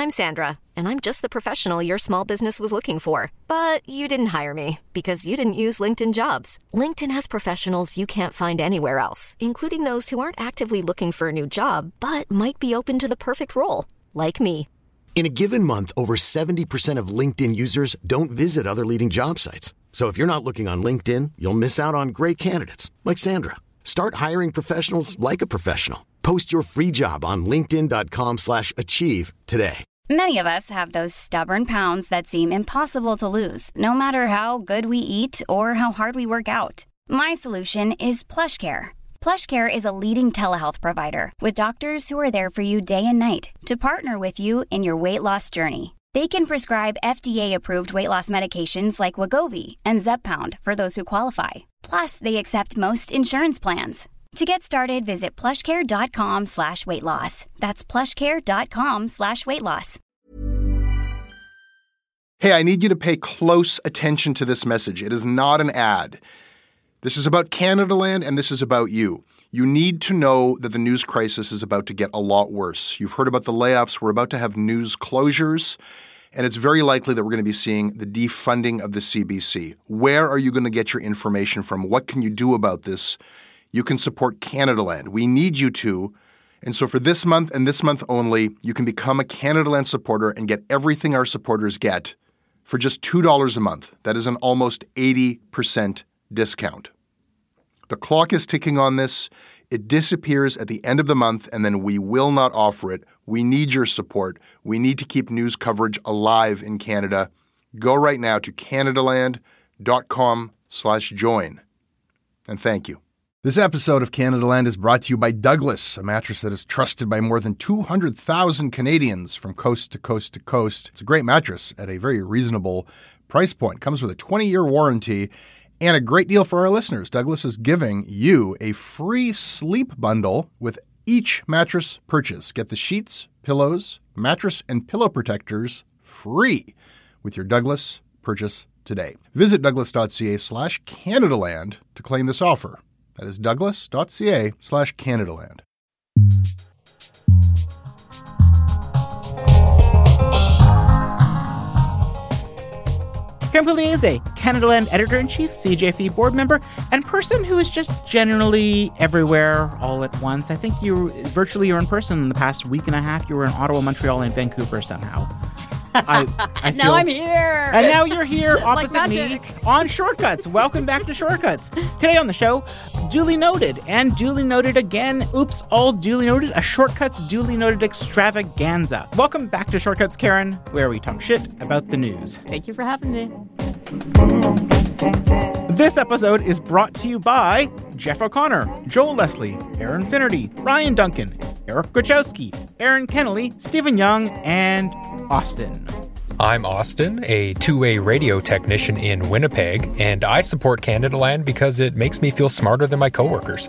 I'm Sandra, and I'm just the professional your small business was looking for. But you didn't hire me because you didn't use LinkedIn Jobs. LinkedIn has professionals you can't find anywhere else, including those who aren't actively looking for a new job, but might be open to the perfect role, like me. In a given month, over 70% of LinkedIn users don't visit other leading job sites. So if you're not looking on LinkedIn, you'll miss out on great candidates like Sandra. Start hiring professionals like a professional. Post your free job on linkedin.com/achieve today. Many of us have those stubborn pounds that seem impossible to lose, no matter how good we eat or how hard we work out. My solution is PlushCare. PlushCare is a leading telehealth provider with doctors who are there for you day and night to partner with you in your weight loss journey. They can prescribe FDA-approved weight loss medications like Wegovy and Zepbound for those who qualify. Plus, they accept most insurance plans. To get started, visit plushcare.com/weightloss. That's plushcare.com/weightloss. Hey, I need you to pay close attention to this message. It is not an ad. This is about Canadaland, and this is about you. You need to know that the news crisis is about to get a lot worse. You've heard about the layoffs. We're about to have news closures, and it's very likely that we're going to be seeing the defunding of the CBC. Where are you going to get your information from? What can you do about this? You can support Canadaland. We need you to. And so for this month and this month only, you can become a Canadaland supporter and get everything our supporters get for just $2 a month. That is an almost 80% discount. The clock is ticking on this. It disappears at the end of the month, and then we will not offer it. We need your support. We need to keep news coverage alive in Canada. Go right now to canadaland.com/join. And thank you. This episode of Canadaland is brought to you by Douglas, a mattress that is trusted by more than 200,000 Canadians from coast to coast to coast. It's a great mattress at a very reasonable price point. Comes with a 20-year warranty. And a great deal for our listeners. Douglas is giving you a free sleep bundle with each mattress purchase. Get the sheets, pillows, mattress, and pillow protectors free with your Douglas purchase today. Visit douglas.ca/Canadaland to claim this offer. That is douglas.ca/Canadaland. Karen Pugliese, Canadaland Editor-in-Chief, CJFE board member, and person who is just generally everywhere all at once. I think you're in person in the past week and a half. You were in Ottawa, Montreal, and Vancouver somehow. I feel, now I'm here. And now you're here opposite like me on Shortcuts. Welcome back to Shortcuts. Today on the show, duly noted and duly noted again. Oops, all duly noted. A Shortcuts duly noted extravaganza. Welcome back to Shortcuts, Karen, where we talk shit about the news. Thank you for having me. This episode is brought to you by Jeff O'Connor, Joel Leslie, Aaron Finnerty, Ryan Duncan, Eric Gochowski, Aaron Kennelly, Stephen Young, and Austin. I'm Austin, a two-way radio technician in Winnipeg, and I support Canadaland because it makes me feel smarter than my coworkers.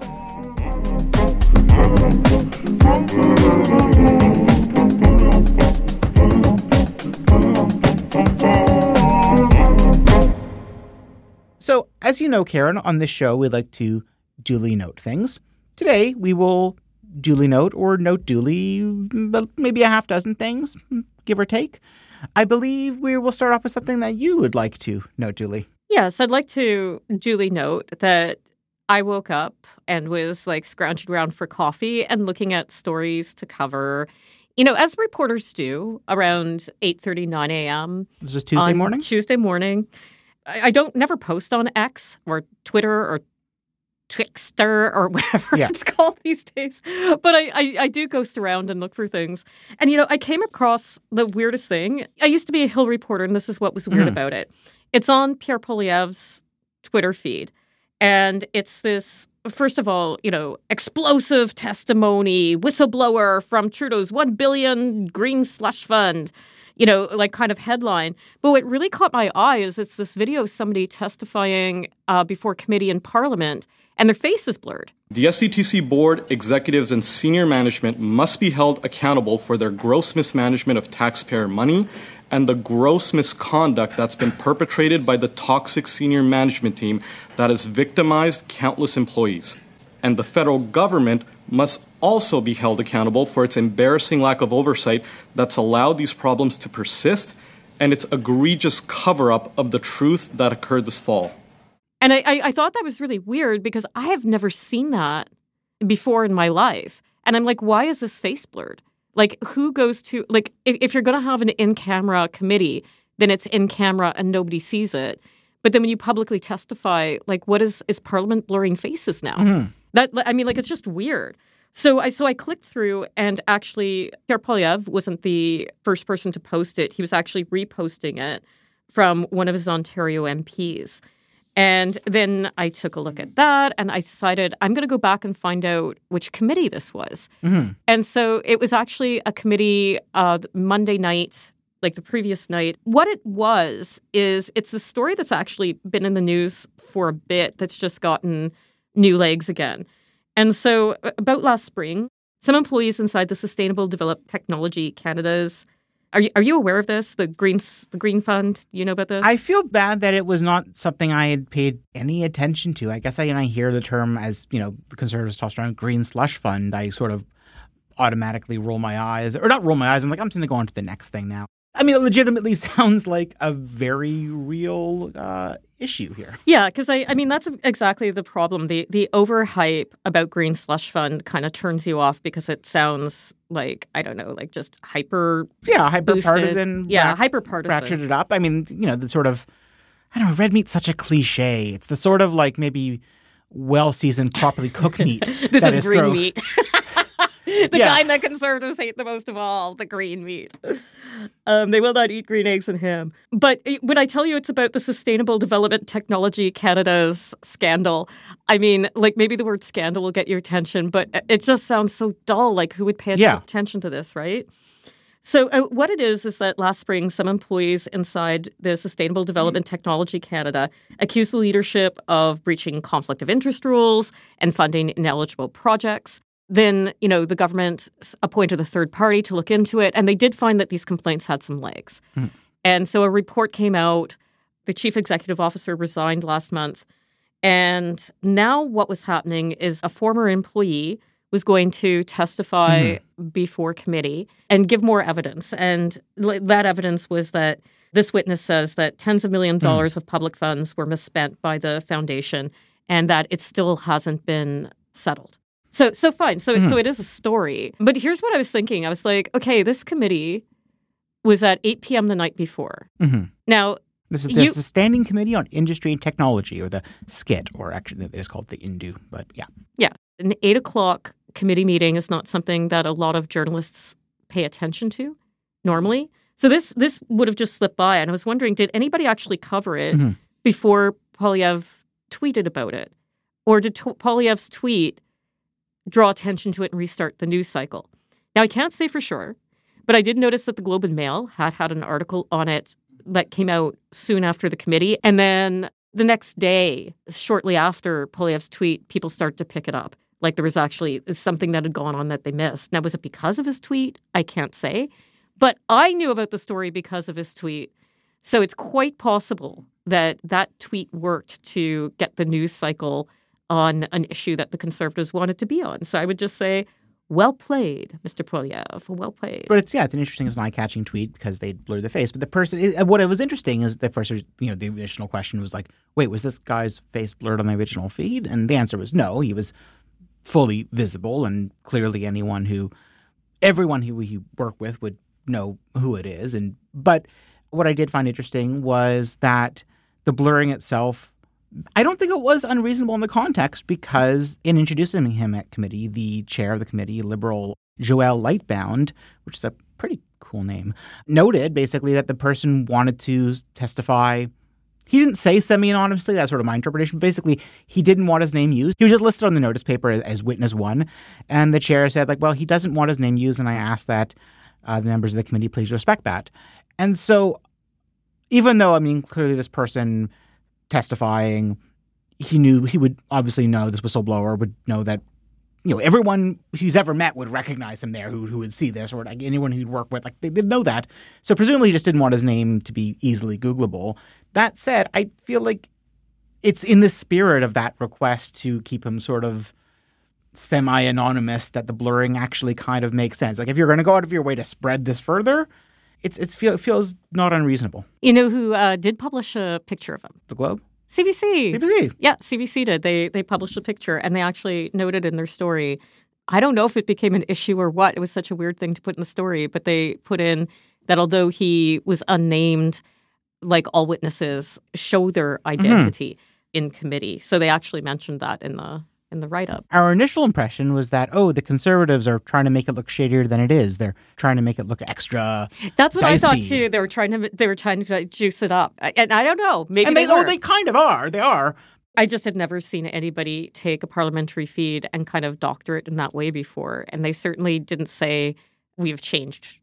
So, as you know, Karen, on this show, we like to duly note things. Today, we will duly note or note duly maybe a half dozen things, give or take. I believe we will start off with something that you would like to note duly. Yes, I'd like to duly note that I woke up and was like scrounging around for coffee and looking at stories to cover, as reporters do around 8:30, 9 a.m. Is this Tuesday morning? Tuesday morning. I don't never post on X or Twitter or Twixter or whatever it's called these days. But I do ghost around and look for things. And, I came across the weirdest thing. I used to be a Hill reporter, and this is what was weird about it. It's on Pierre Poilievre's Twitter feed. And it's this, first of all, explosive testimony, whistleblower from Trudeau's $1 billion green slush fund. Kind of headline. But what really caught my eye is it's this video of somebody testifying before committee in Parliament, and their face is blurred. The SCTC board, executives, and senior management must be held accountable for their gross mismanagement of taxpayer money and the gross misconduct that's been perpetrated by the toxic senior management team that has victimized countless employees. And the federal government must also be held accountable for its embarrassing lack of oversight that's allowed these problems to persist and its egregious cover-up of the truth that occurred this fall. And I thought that was really weird because I have never seen that before in my life. And I'm like, why is this face blurred? Like, who goes to, like, if you're going to have an in-camera committee, then it's in camera and nobody sees it. But then when you publicly testify, like, what is Parliament blurring faces now? Mm-hmm. It's just weird. So I clicked through, and actually, Pierre Poilievre wasn't the first person to post it. He was actually reposting it from one of his Ontario MPs. And then I took a look at that, and I decided I'm going to go back and find out which committee this was. Mm-hmm. And so it was actually a committee Monday night, like the previous night. What it was is it's a story that's actually been in the news for a bit that's just gotten new legs again. And so about last spring, some employees inside the Sustainable Development Technology Canada's Are you aware of this? The Green Fund? You know about this? I feel bad that it was not something I had paid any attention to. I guess I hear the term as, the Conservatives toss around Green Slush Fund. I sort of automatically roll my eyes. Or not roll my eyes. I'm like, I'm just going to go on to the next thing now. I mean, it legitimately sounds like a very real issue here. Yeah, because I mean, that's exactly the problem. The overhype about Green Slush Fund kind of turns you off because it sounds like, I don't know, like just hyper-partisan. Yeah, hyper-partisan. Ratcheted up. I mean, the sort of, I don't know, red meat's such a cliche. It's the sort of like maybe well-seasoned, properly cooked meat. This is green meat. The kind that Conservatives hate the most of all, the green meat. They will not eat green eggs and ham. But when I tell you it's about the Sustainable Development Technology Canada's scandal, I mean, like maybe the word scandal will get your attention, but it just sounds so dull. Like who would pay attention to this, right? So what it is that last spring, some employees inside the Sustainable Development Technology Canada accused the leadership of breaching conflict of interest rules and funding ineligible projects. Then, the government appointed a third party to look into it, and they did find that these complaints had some legs. Mm. And so a report came out. The chief executive officer resigned last month. And now what was happening is a former employee was going to testify before committee and give more evidence. And that evidence was that this witness says that tens of millions of dollars of public funds were misspent by the foundation and that it still hasn't been settled. So fine. So it is a story. But here's what I was thinking. I was like, okay, this committee was at 8 p.m. the night before. Mm-hmm. Now, this is the Standing Committee on Industry and Technology, or the SCIT, or actually it's called the INDU, but yeah. Yeah. An 8 o'clock committee meeting is not something that a lot of journalists pay attention to normally. So this would have just slipped by. And I was wondering, did anybody actually cover it before Poilievre tweeted about it? Or did Poilievre's tweet draw attention to it and restart the news cycle? Now, I can't say for sure, but I did notice that the Globe and Mail had an article on it that came out soon after the committee. And then the next day, shortly after Poilievre's tweet, people started to pick it up. Like there was actually something that had gone on that they missed. Now, was it because of his tweet? I can't say. But I knew about the story because of his tweet. So it's quite possible that tweet worked to get the news cycle on an issue that the Conservatives wanted to be on. So I would just say, well played, Mr. Poilievre. Well played. But it's an interesting, it's an eye-catching tweet because they blurred the face. But the person, what was interesting is the first, the original question was like, wait, was this guy's face blurred on the original feed? And the answer was no. He was fully visible, and clearly everyone who he worked with would know who it is. But what I did find interesting was that the blurring itself, I don't think it was unreasonable in the context, because in introducing him at committee, the chair of the committee, Liberal Joël Lightbound, which is a pretty cool name, noted basically that the person wanted to testify. He didn't say semi-anonymously. That's sort of my interpretation. Basically, he didn't want his name used. He was just listed on the notice paper as witness one. And the chair said, well, he doesn't want his name used, and I asked that the members of the committee please respect that. And so even though, clearly this person testifying, he would obviously know, this whistleblower would know that, everyone he's ever met would recognize him there who would see this, or like anyone he'd work with, like they did know that. So presumably he just didn't want his name to be easily Googleable. That said, I feel like it's in the spirit of that request to keep him sort of semi-anonymous that the blurring actually kind of makes sense. Like if you're going to go out of your way to spread this further, it feels not unreasonable. You know who did publish a picture of him? The Globe? CBC. CBC. Yeah, CBC did. They published a picture, and they actually noted in their story, I don't know if it became an issue or what. It was such a weird thing to put in the story, but they put in that although he was unnamed, like all witnesses show their identity in committee. So they actually mentioned that in the write-up. Our initial impression was that, the Conservatives are trying to make it look shadier than it is. They're trying to make it look extra That's what dicey. I thought too. They were trying to juice it up. And I don't know. Maybe and they were. They kind of are. They are. I just had never seen anybody take a parliamentary feed and kind of doctor it in that way before. And they certainly didn't say, we've changed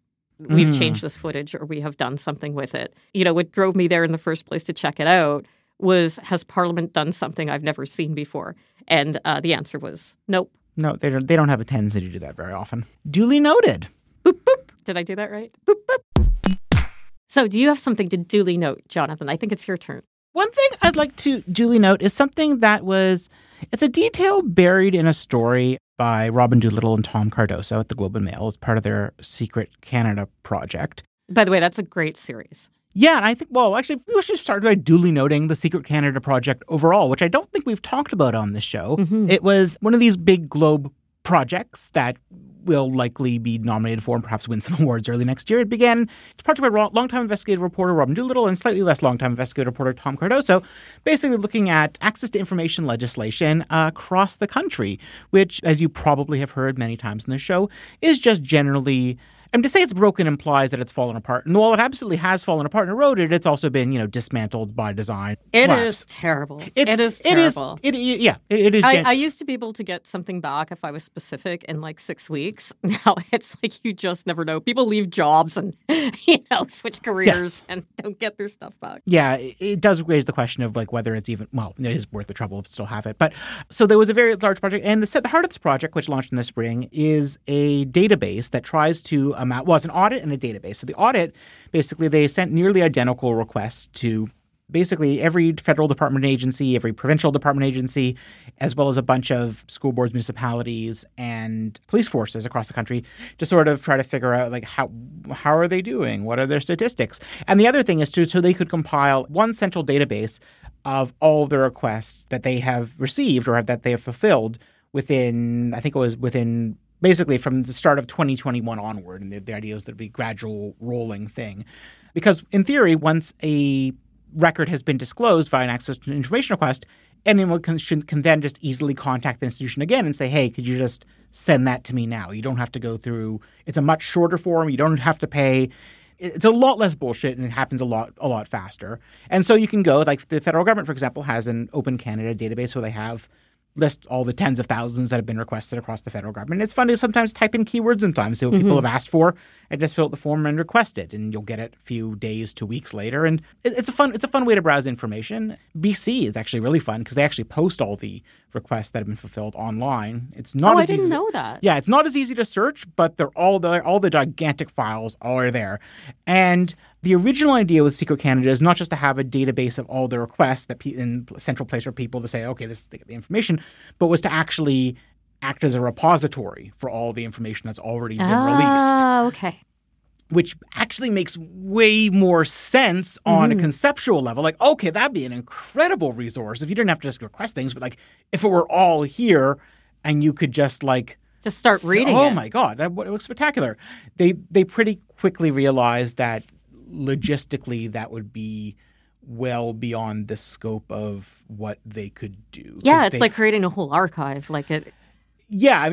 this footage or we have done something with it. You know, what drove me there in the first place to check it out was, has Parliament done something I've never seen before? And the answer was nope. No, they don't have a tendency to do that very often. Duly noted. Boop, boop. Did I do that right? Boop, boop. So do you have something to duly note, Jonathan? I think it's your turn. One thing I'd like to duly note is something it's a detail buried in a story by Robin Doolittle and Tom Cardoso at the Globe and Mail as part of their Secret Canada project. By the way, that's a great series. Yeah, and I think, we should start by duly noting the Secret Canada project overall, which I don't think we've talked about on this show. Mm-hmm. It was one of these big Globe projects that will likely be nominated for and perhaps win some awards early next year. It's project by longtime investigative reporter Robin Doolittle and slightly less longtime investigative reporter Tom Cardoso, basically looking at access to information legislation across the country, which, as you probably have heard many times in the show, is just generally... to say it's broken implies that it's fallen apart. And while it absolutely has fallen apart and eroded, it's also been, dismantled by design. It is terrible. It is terrible. It is. I used to be able to get something back if I was specific in like 6 weeks. Now it's like you just never know. People leave jobs and, switch careers and don't get their stuff back. Yeah, it does raise the question of like whether it's even, it is worth the trouble to still have it. But so there was a very large project. And the heart of this project, which launched in the spring, is a database that tries to it's an audit and a database. So the audit, basically, they sent nearly identical requests to basically every federal department agency, every provincial department agency, as well as a bunch of school boards, municipalities, and police forces across the country to sort of try to figure out like how are they doing? What are their statistics? And the other thing is so they could compile one central database of all the requests that they have received or that they have fulfilled within basically from the start of 2021 onward, and the idea is that it'll be a gradual rolling thing. Because in theory, once a record has been disclosed via an access to information request, anyone can then just easily contact the institution again and say, hey, could you just send that to me now? You don't have to go through – it's a much shorter form. You don't have to pay – it's a lot less bullshit, and it happens a lot faster. And so you can go – like the federal government, for example, has an Open Canada database where they have – list all the tens of thousands that have been requested across the federal government. It's fun to sometimes type in keywords sometimes, see what people have asked for, and just fill out the form and request it. And you'll get it a few days to weeks later. And it's a fun way to browse information. BC is actually really fun because they actually post all the requests that have been fulfilled online. It's not I didn't know that. Yeah, it's not as easy to search, but they're all there. All the gigantic files are there. And the original idea with Secret Canada is not just to have a database of all the requests that in a central place for people to say, okay, this is the information, but was to actually act as a repository for all the information that's already been released. Ah, okay. Which actually makes way more sense on a conceptual level. Like, okay, that'd be an incredible resource if you didn't have to just request things, but like if it were all here and you could just like just start reading it. Oh my God, that was spectacular. They pretty quickly realized that logistically that would be well beyond the scope of what they could do. Yeah, it's like creating a whole archive. Yeah,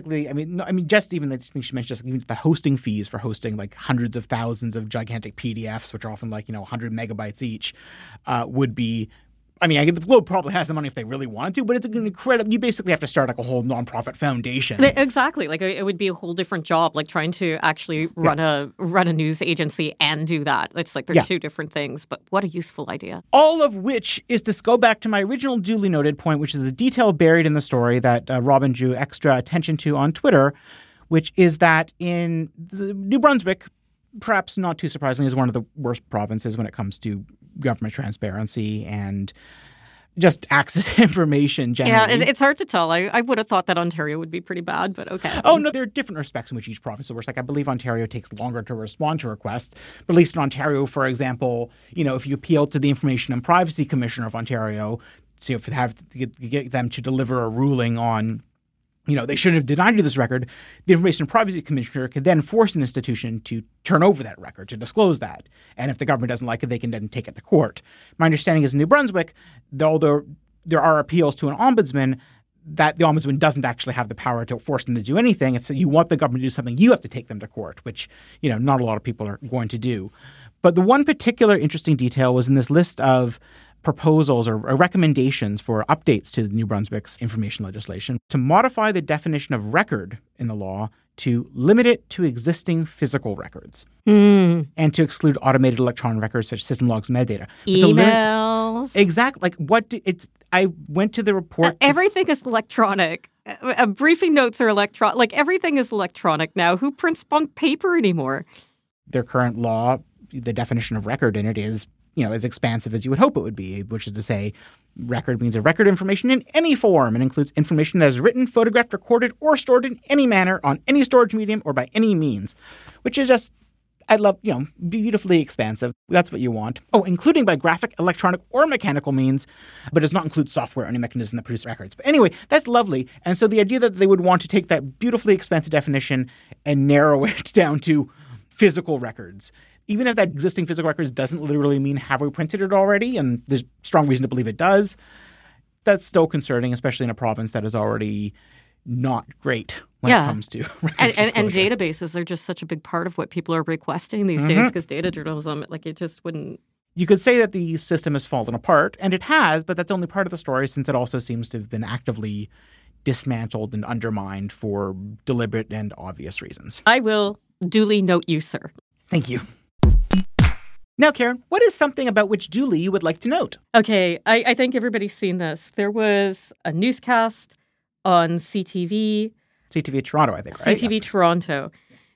just even the thing she mentioned, just even the hosting fees for hosting like hundreds of thousands of gigantic PDFs, which are often 100 megabytes each, would be. The Globe probably has the money if they really wanted to, but it's an incredible. You basically have to start like a whole nonprofit foundation. Exactly, it would be a whole different job, like trying to actually run a news agency and do that. It's like they're two different things, but what a useful idea. All of which is to go back to my original duly noted point, which is a detail buried in the story that Robin drew extra attention to on Twitter, which is that in New Brunswick, perhaps not too surprisingly, is one of the worst provinces when it comes to government transparency and just access to information generally. Yeah, it's hard to tell. I would have thought that Ontario would be pretty bad, but okay. Oh, no, there are different respects in which each province works. Like, I believe Ontario takes longer to respond to requests. But at least in Ontario, for example, if you appeal to the Information and Privacy Commissioner of Ontario to get them to deliver a ruling on, they shouldn't have denied you this record, the Information and Privacy Commissioner can then force an institution to turn over that record, to disclose that. And if the government doesn't like it, they can then take it to court. My understanding is in New Brunswick, although there are appeals to an ombudsman, that the ombudsman doesn't actually have the power to force them to do anything. If you want the government to do something, you have to take them to court, which, not a lot of people are going to do. But the one particular interesting detail was in this list of proposals or recommendations for updates to New Brunswick's information legislation to modify the definition of record in the law to limit it to existing physical records and to exclude automated electronic records such as system logs and metadata. Emails. Exactly. I went to the report. Everything is electronic. Briefing notes are electronic. Like, everything is electronic now. Who prints on paper anymore? Their current law, the definition of record in it is as expansive as you would hope it would be, which is to say record means a record of information in any form and includes information that is written, photographed, recorded, or stored in any manner on any storage medium or by any means, which is just, I love, beautifully expansive. That's what you want. Oh, including by graphic, electronic, or mechanical means, but does not include software or any mechanism that produces records. But anyway, that's lovely. And so the idea that they would want to take that beautifully expansive definition and narrow it down to physical records, even if that existing physical records doesn't literally mean have we printed it already, and there's strong reason to believe it does, that's still concerning, especially in a province that is already not great when it comes to record and databases are just such a big part of what people are requesting these days, because data journalism, it just wouldn't. You could say that the system has fallen apart, and it has, but that's only part of the story since it also seems to have been actively dismantled and undermined for deliberate and obvious reasons. I will duly note you, sir. Thank you. Now, Karen, what is something about which duly you would like to note? Okay, I think everybody's seen this. There was a newscast on CTV. CTV Toronto, I think, right? CTV Toronto.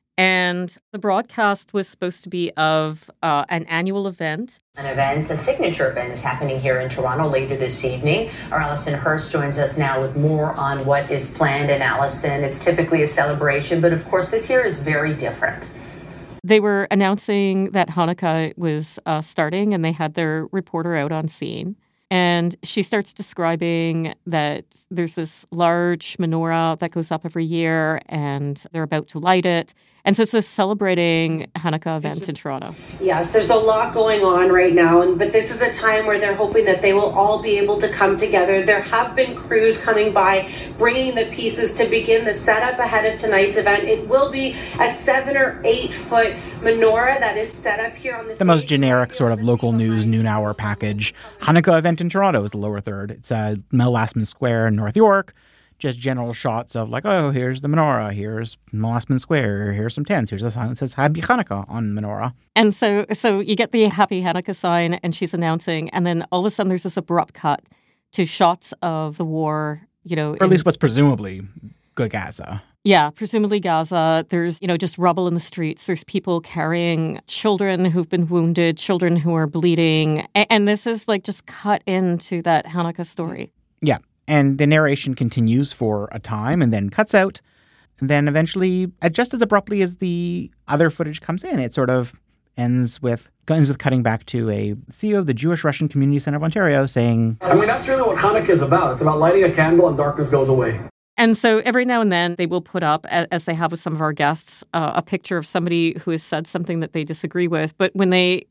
And the broadcast was supposed to be of an annual event. An event, a signature event, is happening here in Toronto later this evening. Our Allison Hurst joins us now with more on what is planned in Allison. It's typically a celebration, but of course this year is very different. They were announcing that Hanukkah was starting, and they had their reporter out on scene. And she starts describing that there's this large menorah that goes up every year, and they're about to light it. And so it's this celebrating Hanukkah event in Toronto. Yes, there's a lot going on right now, but this is a time where they're hoping that they will all be able to come together. There have been crews coming by, bringing the pieces to begin the setup ahead of tonight's event. It will be a 7 or 8 foot menorah that is set up here on the most generic sort of local news noon hour package. Hanukkah event in Toronto is the lower third. It's Mel Lastman Square in North York. Just general shots of here's the menorah, here's Mossman Square, here's some tents, here's a sign that says Happy Hanukkah on menorah. And so you get the Happy Hanukkah sign, and she's announcing, and then all of a sudden there's this abrupt cut to shots of the war, or at least what's presumably Gaza. Yeah, presumably Gaza. There's, just rubble in the streets. There's people carrying children who've been wounded, children who are bleeding. And this is just cut into that Hanukkah story. Yeah. And the narration continues for a time and then cuts out. And then eventually, just as abruptly as the other footage comes in, it sort of ends with cutting back to a CEO of the Jewish Russian Community Center of Ontario saying, that's really what Hanukkah is about. It's about lighting a candle and darkness goes away. And so every now and then they will put up, as they have with some of our guests, a picture of somebody who has said something that they disagree with. But when they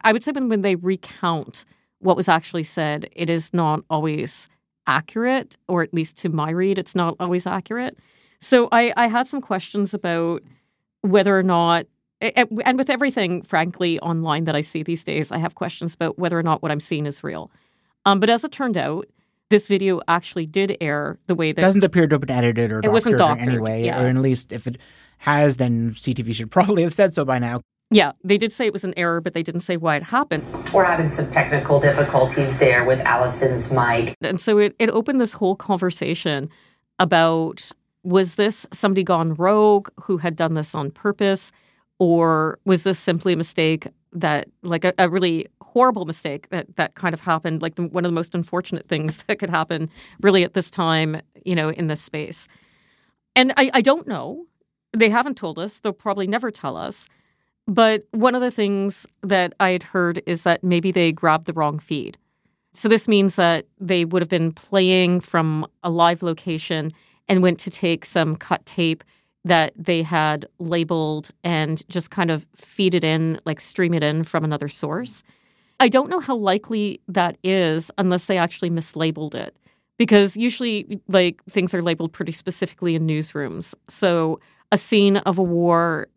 recount what was actually said, it is not always accurate, or at least to my read, it's not always accurate. So I had some questions about whether or not, and with everything, frankly, online that I see these days, I have questions about whether or not what I'm seeing is real. But as it turned out, this video actually did air the way that... It doesn't appear to have been edited or doctored in any way, or at least if it has, then CTV should probably have said so by now. Yeah, they did say it was an error, but they didn't say why it happened. We're having some technical difficulties there with Allison's mic. And so it opened this whole conversation about, was this somebody gone rogue who had done this on purpose? Or was this simply a mistake that, like a really horrible mistake that kind of happened, like one of the most unfortunate things that could happen really at this time, in this space? And I don't know. They haven't told us. They'll probably never tell us. But one of the things that I had heard is that maybe they grabbed the wrong feed. So this means that they would have been playing from a live location and went to take some cut tape that they had labeled and just kind of feed it in, like stream it in from another source. I don't know how likely that is unless they actually mislabeled it, because usually like things are labeled pretty specifically in newsrooms. So a scene of a war,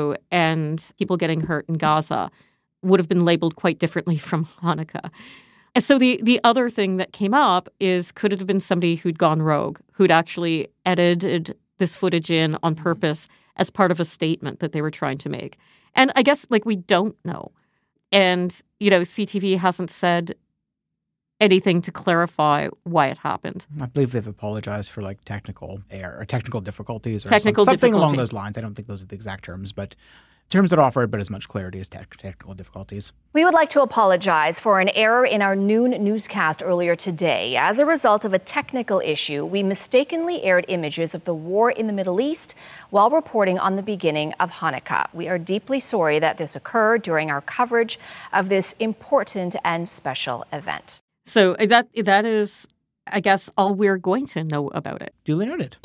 and people getting hurt in Gaza would have been labeled quite differently from Hanukkah. And so the other thing that came up is, could it have been somebody who'd gone rogue, who'd actually edited this footage in on purpose as part of a statement that they were trying to make? And I guess, we don't know. And, CTV hasn't said anything to clarify why it happened. I believe they've apologized for, technical error or technical difficulties or something along those lines. I don't think those are the exact terms, but terms that offer but as much clarity as technical difficulties. We would like to apologize for an error in our noon newscast earlier today. As a result of a technical issue, we mistakenly aired images of the war in the Middle East while reporting on the beginning of Hanukkah. We are deeply sorry that this occurred during our coverage of this important and special event. So that is, I guess, all we're going to know about it. Duly noted.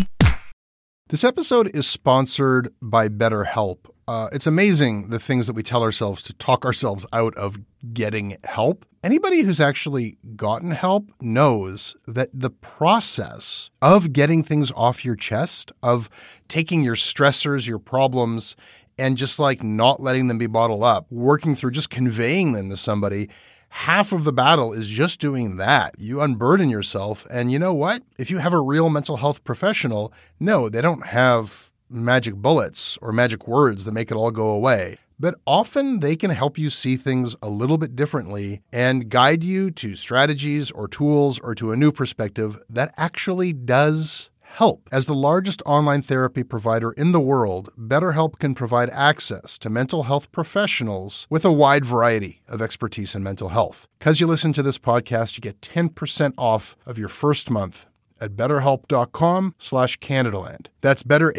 This episode is sponsored by BetterHelp. It's amazing the things that we tell ourselves to talk ourselves out of getting help. Anybody who's actually gotten help knows that the process of getting things off your chest, of taking your stressors, your problems, and just not letting them be bottled up, working through just conveying them to somebody, half of the battle is just doing that. You unburden yourself. And you know what? If you have a real mental health professional, no, they don't have magic bullets or magic words that make it all go away. But often they can help you see things a little bit differently and guide you to strategies or tools or to a new perspective that actually does help. As the largest online therapy provider in the world, BetterHelp can provide access to mental health professionals with a wide variety of expertise in mental health. Because you listen to this podcast, you get 10% off of your first month at betterhelp.com/Canadaland. That's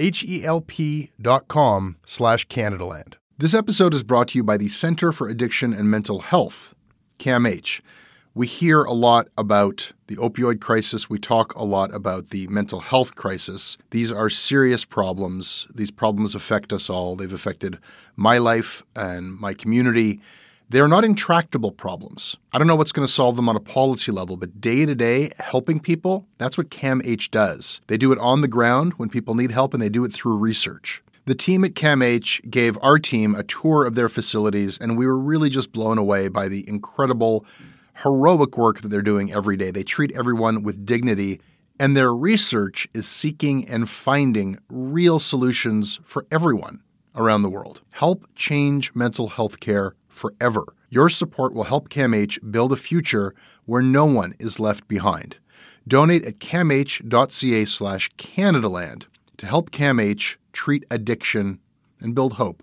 betterhelp.com/Canadaland. This episode is brought to you by the Center for Addiction and Mental Health, CAMH. We hear a lot about the opioid crisis. We talk a lot about the mental health crisis. These are serious problems. These problems affect us all. They've affected my life and my community. They're not intractable problems. I don't know what's going to solve them on a policy level, but day-to-day, helping people, that's what CAMH does. They do it on the ground when people need help, and they do it through research. The team at CAMH gave our team a tour of their facilities, and we were really just blown away by the incredible, heroic work that they're doing every day. They treat everyone with dignity, and their research is seeking and finding real solutions for everyone around the world. Help change mental health care forever. Your support will help CAMH build a future where no one is left behind. Donate at camh.ca/Canadaland to help CAMH treat addiction and build hope.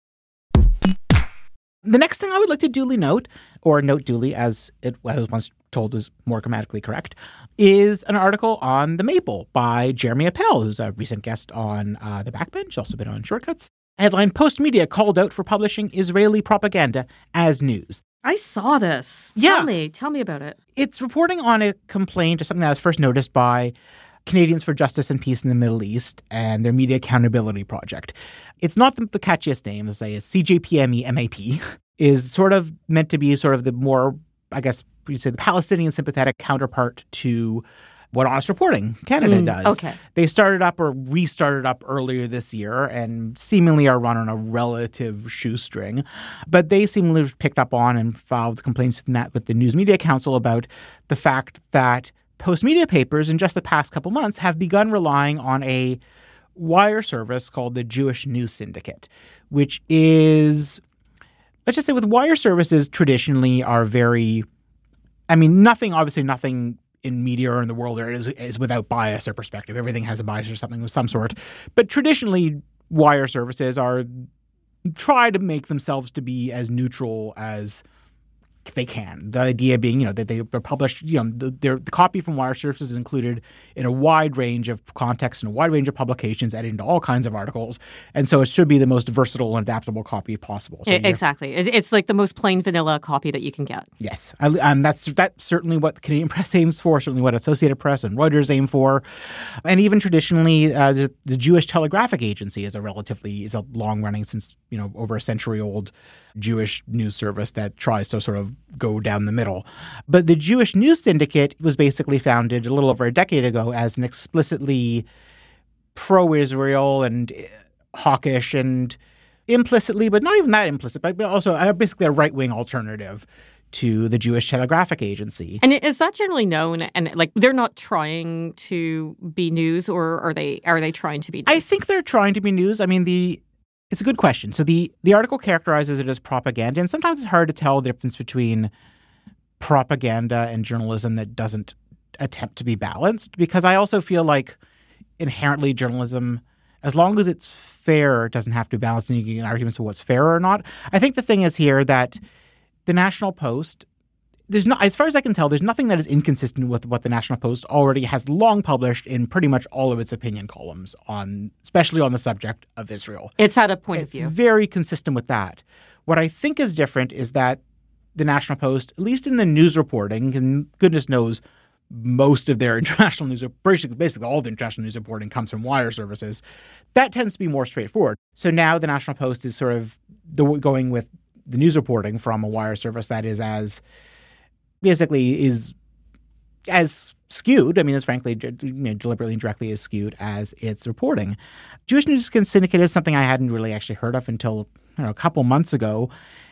The next thing I would like to duly note, or note duly as it was once told was more grammatically correct, is an article on the Maple by Jeremy Appel, who's a recent guest on The Backbench, also been on Shortcuts. Headline, Postmedia called out for publishing Israeli propaganda as news. I saw this. Yeah. Tell me about it. It's reporting on a complaint or something that was first noticed by Canadians for Justice and Peace in the Middle East and their Media Accountability Project. It's not the catchiest name, as say, CJPME MAP is sort of meant to be sort of the more, I guess you'd say, the Palestinian sympathetic counterpart to what Honest Reporting Canada does. Okay. They started up or restarted up earlier this year and seemingly are run on a relative shoestring. But they seemingly have picked up on and filed complaints with the News Media Council about the fact that Postmedia papers in just the past couple months have begun relying on a wire service called the Jewish News Syndicate, which is, let's just say with wire services traditionally are very, nothing in media or in the world is without bias or perspective. Everything has a bias or something of some sort. But traditionally, wire services are try to make themselves to be as neutral as they can. The idea being, that they're published, the copy from Wire Services is included in a wide range of contexts and a wide range of publications, edited into all kinds of articles. And so it should be the most versatile and adaptable copy possible. So exactly. It's like the most plain vanilla copy that you can get. Yes. And that's certainly what the Canadian Press aims for, certainly what Associated Press and Reuters aim for. And even traditionally, the Jewish Telegraphic Agency is a long-running, since, over a century-old Jewish news service that tries to sort of go down the middle. But the Jewish News Syndicate was basically founded a little over a decade ago as an explicitly pro-Israel and hawkish and implicitly, but not even that implicit, but also basically a right-wing alternative to the Jewish Telegraphic Agency. And is that generally known? And they're not trying to be news, or are they trying to be news? I think they're trying to be news. I mean, it's a good question. So the article characterizes it as propaganda, and sometimes it's hard to tell the difference between propaganda and journalism that doesn't attempt to be balanced, because I also feel like inherently journalism, as long as it's fair, it doesn't have to be balanced, and you can get arguments of what's fair or not. I think the thing is here that the National Post, as far as I can tell, there's nothing that is inconsistent with what the National Post already has long published in pretty much all of its opinion columns especially on the subject of Israel. It's at a point of view. It's very consistent with that. What I think is different is that the National Post, at least in the news reporting, and goodness knows most of their international news, basically all the international news reporting comes from Wire Services, that tends to be more straightforward. So now the National Post is sort of going with the news reporting from a Wire service that is as skewed. I mean, it's frankly deliberately and directly as skewed as its reporting. Jewish News Syndicate is something I hadn't really actually heard of until a couple months ago.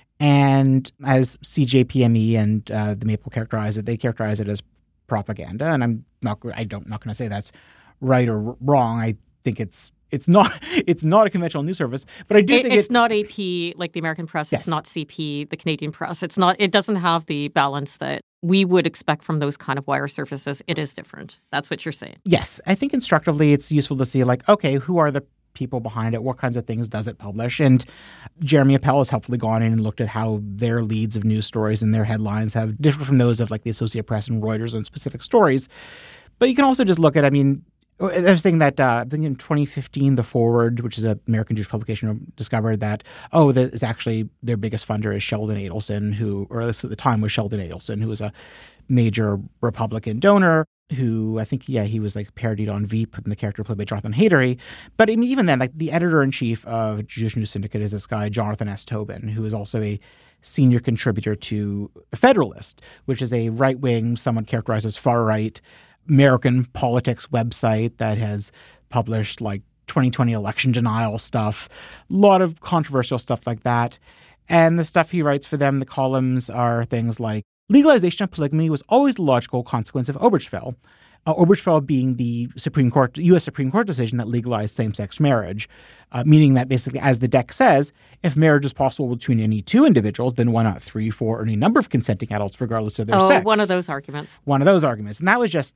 And as CJPME and the Maple characterize it, they characterize it as propaganda. And I'm not going to say that's right or wrong. I think it's not a conventional news service, but I do think it's not AP like the American press. Yes. It's not CP, the Canadian press. It's not. It doesn't have the balance that we would expect from those kind of wire services. It is different. That's what you're saying. Yes, I think instructively, it's useful to see okay, who are the people behind it? What kinds of things does it publish? And Jeremy Appel has helpfully gone in and looked at how their leads of news stories and their headlines have differed from those of the Associated Press and Reuters on specific stories. But you can also just look at, I was saying that I think in 2015, The Forward, which is an American Jewish publication, discovered that, that is actually their biggest funder is Sheldon Adelson, or at least at the time was Sheldon Adelson, who was a major Republican donor who I think, he was parodied on Veep and the character played by Jonathan Haytery. But even then, the editor-in-chief of Jewish News Syndicate is this guy, Jonathan S. Tobin, who is also a senior contributor to The Federalist, which is a right-wing, somewhat characterized as far-right, American politics website that has published 2020 election denial stuff, a lot of controversial stuff like that. And the stuff he writes for them, the columns are things like legalization of polygamy was always the logical consequence of Obergefell. Obergefell being the U.S. Supreme Court decision that legalized same-sex marriage, meaning that basically, as the deck says, if marriage is possible between any two individuals, then why not 3, 4, or any number of consenting adults regardless of their sex? One of those arguments. One of those arguments. And that was just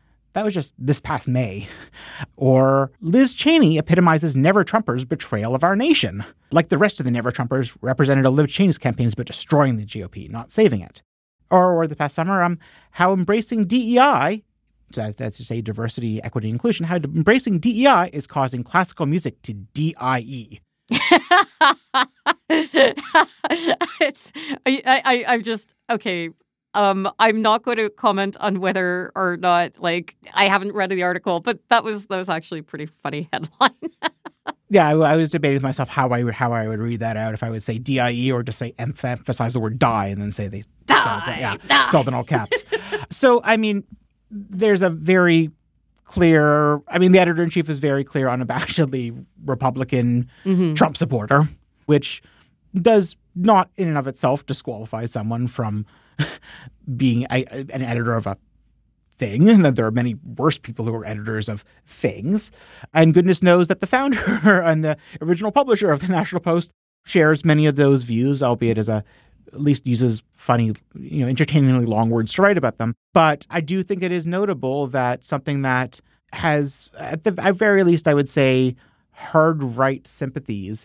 this past May. Or Liz Cheney epitomizes Never-Trumpers' betrayal of our nation. Like the rest of the Never-Trumpers, Representative Liz Cheney's campaign is about destroying the GOP, not saving it. Or the past summer, how embracing DEI, that's to say diversity, equity, inclusion, how embracing DEI is causing classical music to DIE. I'm just, okay. I'm not going to comment on whether or not, I haven't read the article, but that was actually a pretty funny headline. Yeah, I was debating with myself how I would read that out, if I would say DIE or just say emphasize the word die and then say they spelled in all caps. So, there's a very clear, the editor-in-chief is very clear on abashedly Republican Trump supporter, which does not in and of itself disqualify someone from being an editor of a thing, and that there are many worse people who are editors of things. And goodness knows that the founder and the original publisher of the National Post shares many of those views, albeit at least uses funny, entertainingly long words to write about them. But I do think it is notable that something that has, at very least, I would say, hard right sympathies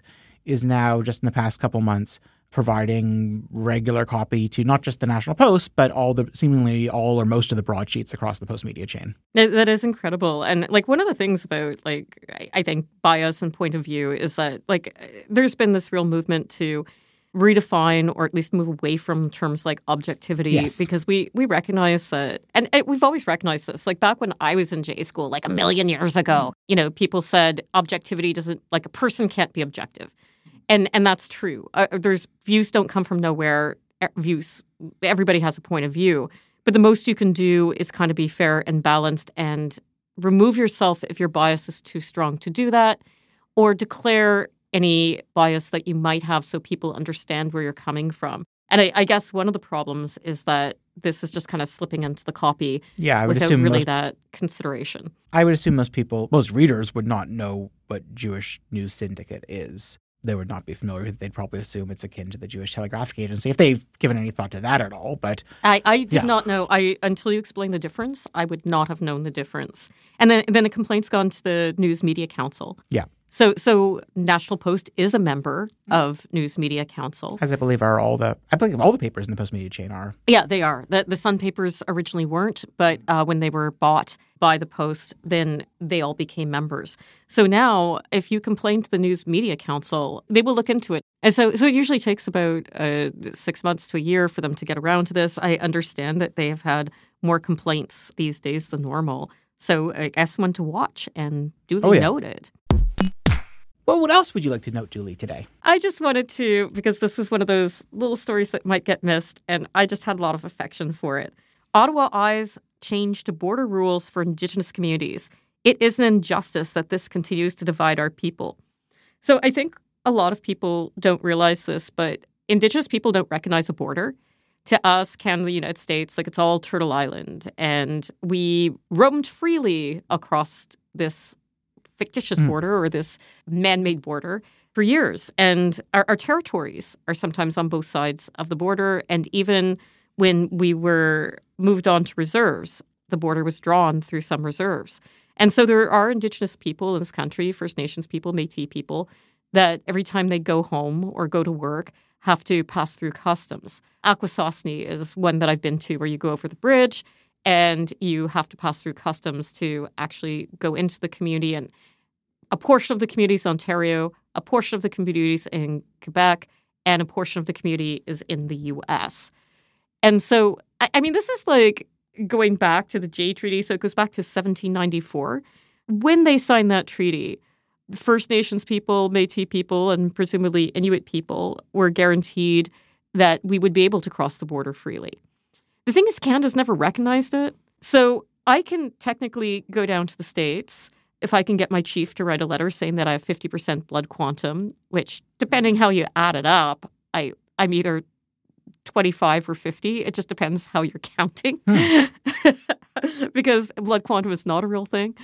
is now, just in the past couple months, providing regular copy to not just the National Post, but seemingly all or most of the broadsheets across the Post media chain. That is incredible. And like one of the things about I think bias and point of view is that there's been this real movement to redefine or at least move away from terms like objectivity, because we recognize that, and we've always recognized this. Like back when I was in J school, like a million years ago, people said objectivity doesn't, like a person can't be objective. And that's true. There's views don't come from nowhere. Everybody has a point of view. But the most you can do is kind of be fair and balanced and remove yourself if your bias is too strong to do that, or declare any bias that you might have so people understand where you're coming from. And I guess one of the problems is that this is just kind of slipping into the copy without really that consideration. I would assume most readers would not know what Jewish News Syndicate is. They would not be familiar with it. They'd probably assume it's akin to the Jewish Telegraphic Agency, if they've given any thought to that at all. But I did not know. Until you explained the difference, I would not have known the difference. And then the complaint's gone to the News Media Council. Yeah. So National Post is a member of News Media Council. As I believe all the papers in the Post media chain are. Yeah, they are. The Sun papers originally weren't, but when they were bought by the Post, then they all became members. So now, if you complain to the News Media Council, they will look into it. And so it usually takes about 6 months to a year for them to get around to this. I understand that they have had more complaints these days than normal. So I guess one to watch and duly noted. Well, what else would you like to note, Julie, today? I just wanted to, because this was one of those little stories that might get missed, and I just had a lot of affection for it. Ottawa eyes change to border rules for Indigenous communities. It is an injustice that this continues to divide our people. So I think a lot of people don't realize this, but Indigenous people don't recognize a border. To us, Canada, the United States, it's all Turtle Island. And we roamed freely across this fictitious border or this man-made border for years. And our territories are sometimes on both sides of the border. And even when we were moved on to reserves, the border was drawn through some reserves. And so there are Indigenous people in this country, First Nations people, Métis people, that every time they go home or go to work have to pass through customs. Akwesasne is one that I've been to where you go over the bridge and you have to pass through customs to actually go into the community. And a portion of the community is Ontario, a portion of the community is in Quebec, and a portion of the community is in the U.S. And so, I mean, this is like going back to the Jay Treaty. So it goes back to 1794. When they signed that treaty, First Nations people, Métis people, and presumably Inuit people were guaranteed that we would be able to cross the border freely. The thing is, Canada's never recognized it. So I can technically go down to the States if I can get my chief to write a letter saying that I have 50% blood quantum, which, depending how you add it up, I'm either 25 or 50. It just depends how you're counting. Because blood quantum is not a real thing.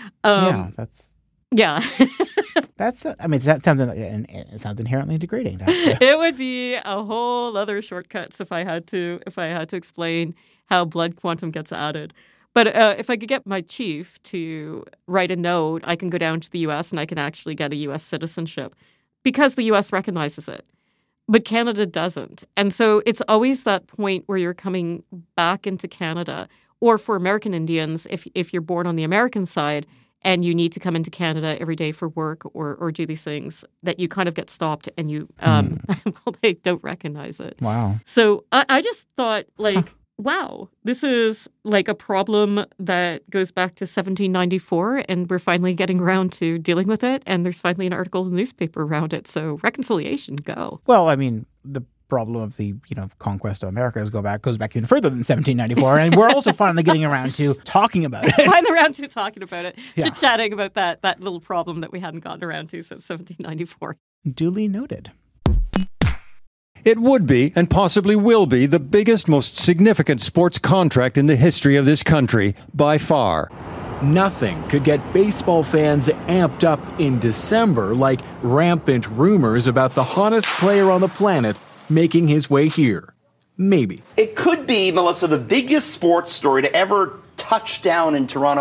Yeah. That's. I mean, it sounds inherently degrading. It would be a whole other shortcuts if I had to explain how blood quantum gets added. But if I could get my chief to write a note, I can go down to the U.S. and I can actually get a U.S. citizenship because the U.S. recognizes it. But Canada doesn't. And so it's always that point where you're coming back into Canada. Or for American Indians, if you're born on the American side and you need to come into Canada every day for work or do these things, that you kind of get stopped and you they don't recognize it. Wow. So I just thought, wow, this is like a problem that goes back to 1794, and we're finally getting around to dealing with it, and there's finally an article in the newspaper around it. So reconciliation, go. Well, I mean, the problem of the conquest of America goes back even further than 1794, and we're also finally getting around to talking about it. Finally around to talking about it, chit-chatting about that little problem that we hadn't gotten around to since 1794. Duly noted. It would be, and possibly will be, the biggest, most significant sports contract in the history of this country, by far. Nothing could get baseball fans amped up in December like rampant rumors about the hottest player on the planet making his way here. Maybe. It could be, Melissa, the biggest sports story to ever touch down in Toronto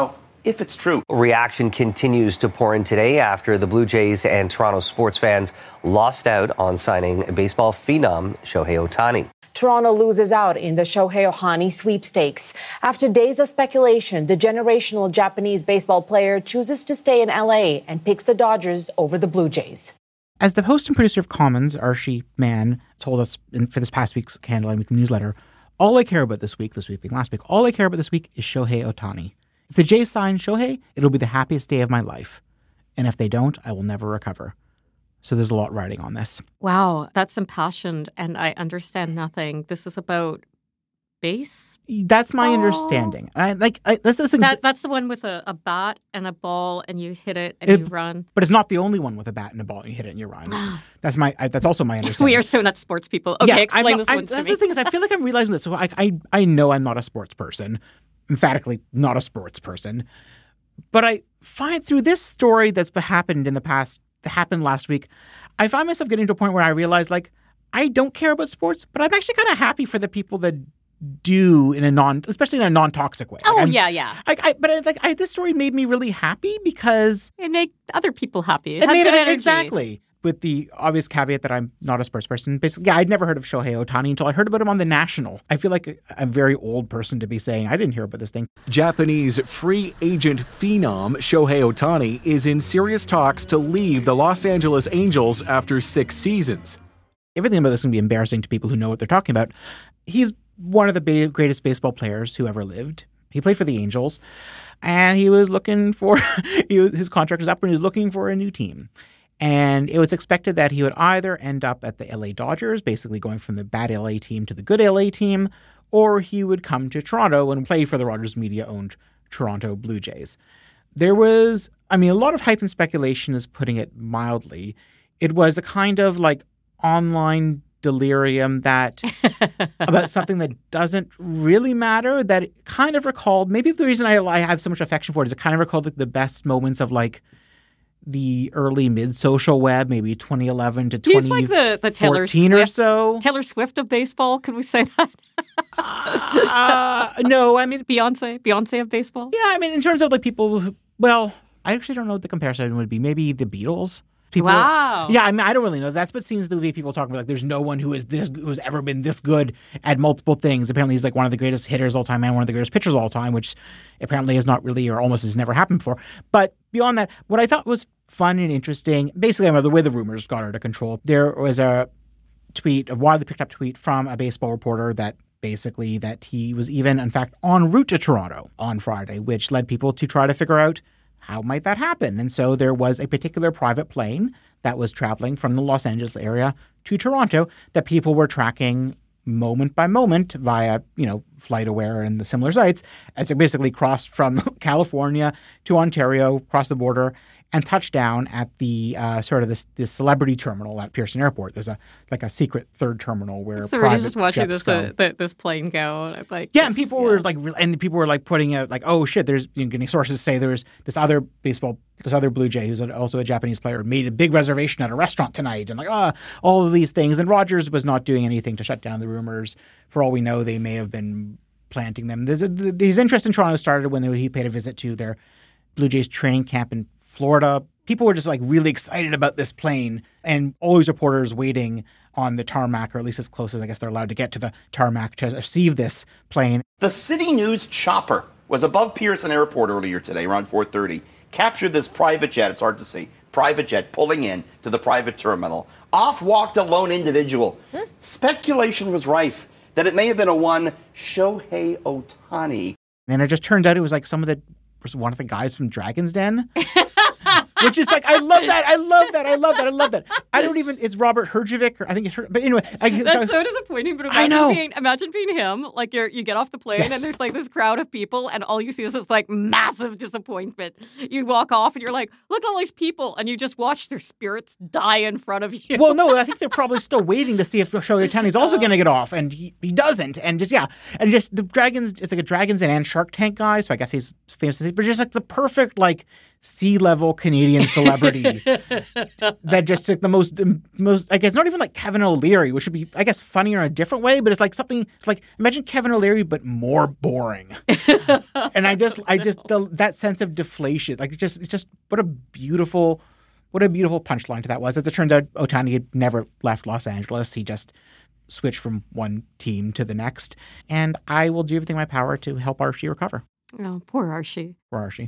if it's true. Reaction continues to pour in today after the Blue Jays and Toronto sports fans lost out on signing baseball phenom Shohei Ohtani. Toronto loses out in the Shohei Ohtani sweepstakes. After days of speculation, the generational Japanese baseball player chooses to stay in LA and picks the Dodgers over the Blue Jays. As the host and producer of Commons, Archie Mann, told us for this past week's Canadaland Weekly newsletter, all I care about this week being last week, all I care about this week is Shohei Ohtani. If the Jays sign Shohei, it'll be the happiest day of my life. And if they don't, I will never recover. So there's a lot riding on this. Wow, that's impassioned, and I understand nothing. This is about base? That's my understanding. That's the thing. That's the one with a bat and a ball, and you hit it and you run. But it's not the only one with a bat and a ball, and you hit it and you run. That's also my understanding. We are so not sports people. Okay, explain this one to me. That's the thing is, I feel like I'm realizing this. So I know I'm not a sports person. Emphatically not a sports person. But I find through this story that's happened in the past, that happened last week, I find myself getting to a point where I realize, I don't care about sports, but I'm actually kind of happy for the people that do especially in a non-toxic way. Yeah. This story made me really happy because it made other people happy. Exactly. With the obvious caveat that I'm not a sports person. Basically, I'd never heard of Shohei Ohtani until I heard about him on The National. I feel like a very old person to be saying, I didn't hear about this thing. Japanese free agent phenom Shohei Ohtani is in serious talks to leave the Los Angeles Angels after 6 seasons. Everything about this is going to be embarrassing to people who know what they're talking about. He's one of the greatest baseball players who ever lived. He played for the Angels, and he was looking for his contract was up, and he was looking for a new team. And it was expected that he would either end up at the LA Dodgers, basically going from the bad LA team to the good LA team, or he would come to Toronto and play for the Rogers Media-owned Toronto Blue Jays. There was, a lot of hype and speculation is putting it mildly. It was a kind of online delirium that about something that doesn't really matter, that it kind of recalled, maybe the reason I have so much affection for it is it kind of recalled the best moments of the early mid-social web, maybe 2011 to 2014 He's like the Taylor Swift, or so. Taylor Swift of baseball, could we say that? No, Beyonce of baseball? Yeah, in terms of people who, I actually don't know what the comparison would be. Maybe the Beatles. Wow. Yeah, I don't really know. That's what seems to be people talking about. There's no one who's ever been this good at multiple things. Apparently, he's one of the greatest hitters all time and one of the greatest pitchers all time, which apparently has not really or almost has never happened before. But beyond that, what I thought was fun and interesting, basically, the way the rumors got out of control, there was a widely picked up tweet from a baseball reporter that he was even, in fact, en route to Toronto on Friday, which led people to try to figure out how might that happen? And so there was a particular private plane that was traveling from the Los Angeles area to Toronto that people were tracking moment by moment via, FlightAware and the similar sites as it basically crossed from California to Ontario, across the border, and touched down at the this celebrity terminal at Pearson Airport. There's a secret third terminal where so private we're just watching jets this plane go. And people were putting out oh shit. There's getting sources say there's this other Blue Jay who's also a Japanese player made a big reservation at a restaurant tonight, and all of these things. And Rogers was not doing anything to shut down the rumors. For all we know, they may have been planting them. These interest in Toronto started when he paid a visit to their Blue Jays training camp in Florida. People were just really excited about this plane, and all these reporters waiting on the tarmac, or at least as close as I guess they're allowed to get to the tarmac to receive this plane. The City News chopper was above Pearson Airport earlier today around 4:30, captured this private jet, it's hard to see, private jet pulling in to the private terminal. Off walked a lone individual. Speculation was rife that it may have been one Shohei Ohtani. And it just turned out it was one of the guys from Dragon's Den. Which is I love that. I don't even, it's Robert Herjavec, or I think it's but anyway. That's so disappointing, but imagine being him. You get off the plane and there's this crowd of people and all you see is this massive disappointment. You walk off and you're look at all these people, and you just watch their spirits die in front of you. Well, no, I think they're probably still waiting to see if Shohei Ohtani is also going to get off, and he doesn't. And the Dragons, it's a Dragons and Shark Tank guy, so I guess he's famous, but just the perfect C-level Canadian celebrity that just took the most, I guess, not even like Kevin O'Leary, which would be, I guess, funnier in a different way, but it's like something like, imagine Kevin O'Leary, but more boring. And that sense of deflation, like it's just what a beautiful punchline to that was. As it turns out, Ohtani had never left Los Angeles. He just switch from one team to the next. And I will do everything in my power to help Archie recover. Oh, poor Archie. Poor Archie.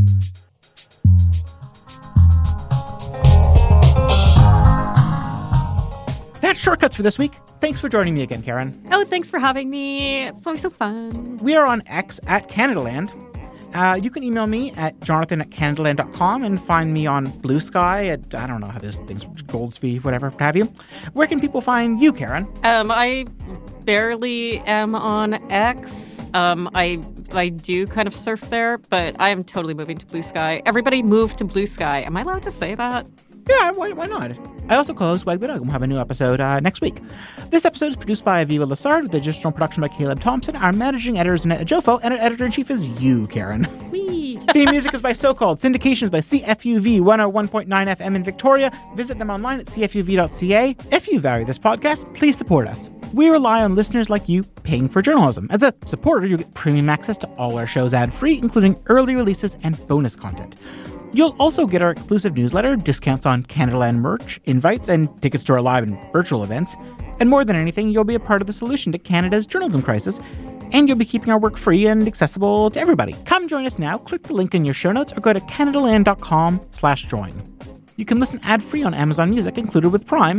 That's Shortcuts for this week. Thanks for joining me again, Karen. Oh, thanks for having me. It's always so fun. We are on X at Canadaland. You can email me at jonathan@canadaland.com and find me on Blue Sky at, I don't know how those things, Goldsby, whatever, what have you. Where can people find you, Karen? I barely am on X. I do kind of surf there, but I am totally moving to Blue Sky. Everybody move to Blue Sky. Am I allowed to say that? Yeah, why not? I also co-host Wag the Dog. We'll have a new episode next week. This episode is produced by Aviva Lassard with additional production by Caleb Thompson. Our managing editor is Annette Ajofo, and our editor-in-chief is you, Karen. Whee! Theme music is by So Called. Syndication is by CFUV 101.9 FM in Victoria. Visit them online at cfuv.ca. If you value this podcast, please support us. We rely on listeners like you paying for journalism. As a supporter, you get premium access to all our shows ad-free, including early releases and bonus content. You'll also get our exclusive newsletter, discounts on Canadaland merch, invites, and tickets to our live and virtual events. And more than anything, you'll be a part of the solution to Canada's journalism crisis, and you'll be keeping our work free and accessible to everybody. Come join us now. Click the link in your show notes or go to canadaland.com/join. You can listen ad-free on Amazon Music, included with Prime.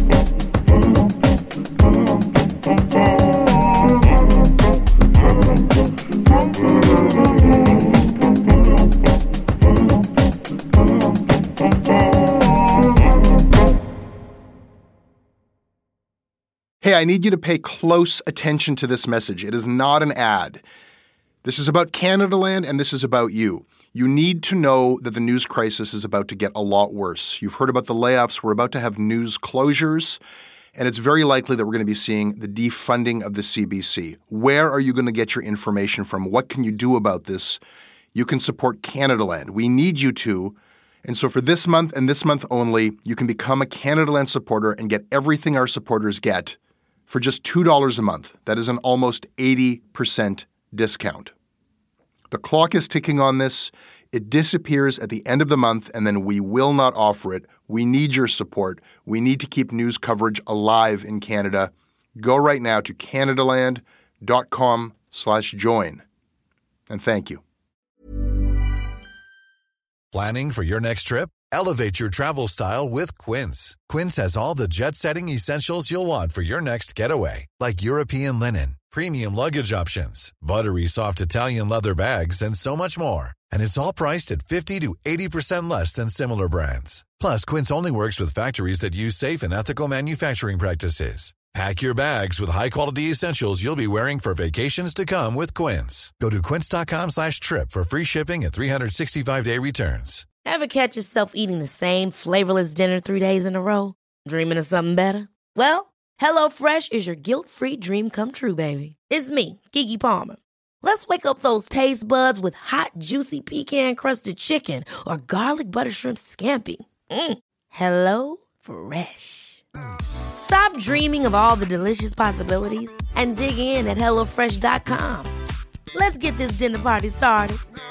Hey, I need you to pay close attention to this message. It is not an ad. This is about Canadaland, and this is about you. You need to know that the news crisis is about to get a lot worse. You've heard about the layoffs. We're about to have news closures, and it's very likely that we're going to be seeing the defunding of the CBC. Where are you going to get your information from? What can you do about this? You can support Canadaland. We need you to. And so for this month and this month only, you can become a Canadaland supporter and get everything our supporters get for just $2 a month. That is an almost 80% discount. The clock is ticking on this. It disappears at the end of the month, and then we will not offer it. We need your support. We need to keep news coverage alive in Canada. Go right now to canadaland.com/join. And thank you. Planning for your next trip? Elevate your travel style with Quince. Quince has all the jet-setting essentials you'll want for your next getaway, like European linen, premium luggage options, buttery soft Italian leather bags, and so much more. And it's all priced at 50 to 80% less than similar brands. Plus, Quince only works with factories that use safe and ethical manufacturing practices. Pack your bags with high-quality essentials you'll be wearing for vacations to come with Quince. Go to quince.com/trip for free shipping and 365-day returns. Ever catch yourself eating the same flavorless dinner 3 days in a row? Dreaming of something better? Well, HelloFresh is your guilt-free dream come true, baby. It's me, Keke Palmer. Let's wake up those taste buds with hot, juicy pecan-crusted chicken or garlic butter shrimp scampi. Hello Fresh. Stop dreaming of all the delicious possibilities and dig in at HelloFresh.com. Let's get this dinner party started.